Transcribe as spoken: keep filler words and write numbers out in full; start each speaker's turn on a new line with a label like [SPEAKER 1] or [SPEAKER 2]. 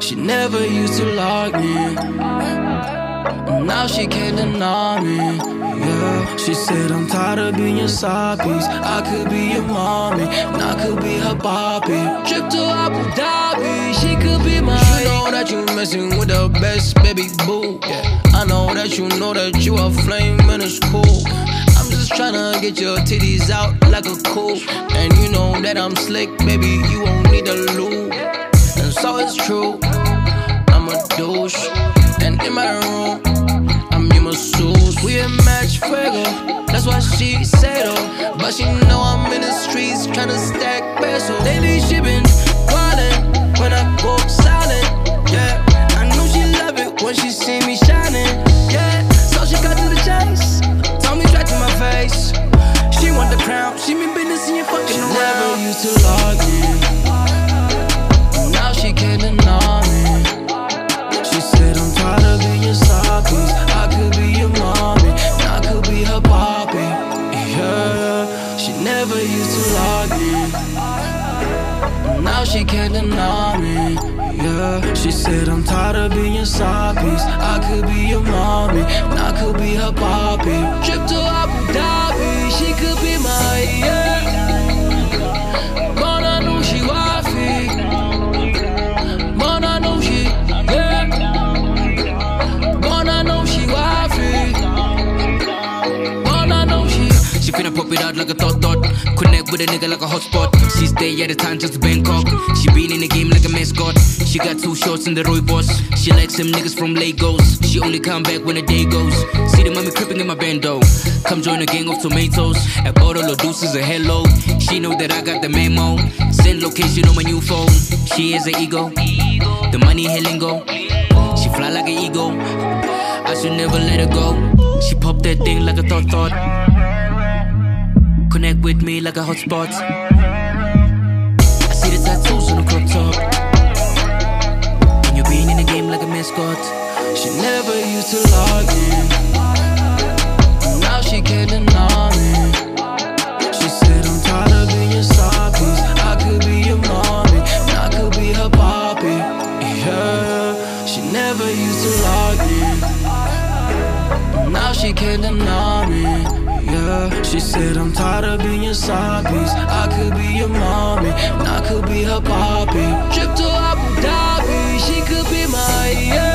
[SPEAKER 1] She never used to like me, now she can't deny me. Yeah, she said I'm tired of being your side piece. I could be your mommy, and I could be her Bobby. Trip to Abu Dhabi, she could be my. You know that you messing with the best, baby boo. Yeah, I know that you know that you a flame and it's cool. I'm just tryna get your titties out like a cool. And you know that I'm slick, baby, you won't need a lube. And so it's true, I'm a douche. And in my room, I'm your masseuse. We a match fuego, that's what she said, oh. But she know I'm in the streets tryna stack pesos. Lately she been wildin' when I go silent, yeah. I know she love it when she see me shining, yeah. So she cut to the chase, told me straight to my face. She want the crown, she been business and you fucking she around. She never used to like me, now she can't deny me. She said I'm tired of being your side piece. I could be your mommy, and I could be her Bobby. Yeah, she never used to like me, now she can't deny me. Yeah, she said I'm tired of being your side piece. I could be your mommy, and I could be her Bobby. Trip to Abu Dhabi, she could be my, yeah. Man, I know she wifey, man, I know she, yeah. Man, I know she wifey, man, I know she.
[SPEAKER 2] She finna pop it out like a thought thought. Connect with a nigga like a hotspot. She stay at a time just to Bangkok. She been in the game like a mascot. She got two shorts in the Roy Boss. She likes some niggas from Lagos. She only come back when the day goes. See the mommy creeping in my bando. Come join a gang of tomatoes. A bottle of deuces a hello. She know that I got the memo. Send location on my new phone. She is an ego. The money her lingo. She fly like an eagle. I should never let her go. She pop that thing like a thought thought. Connect with me like a hotspot. I see the tattoos on the crop top. And you being in the game like a mascot.
[SPEAKER 1] She never used to like me, now she can't deny me. She said I'm tired of being your side piece. I could be your mommy, and I could be her Bobby. Yeah, she never used to like me, now she can't deny me. Yeah, she said I'm tired of being your side piece. I could be your mommy, and I could be her Bobby. Trip to Abu Dhabi, she could be my, yeah.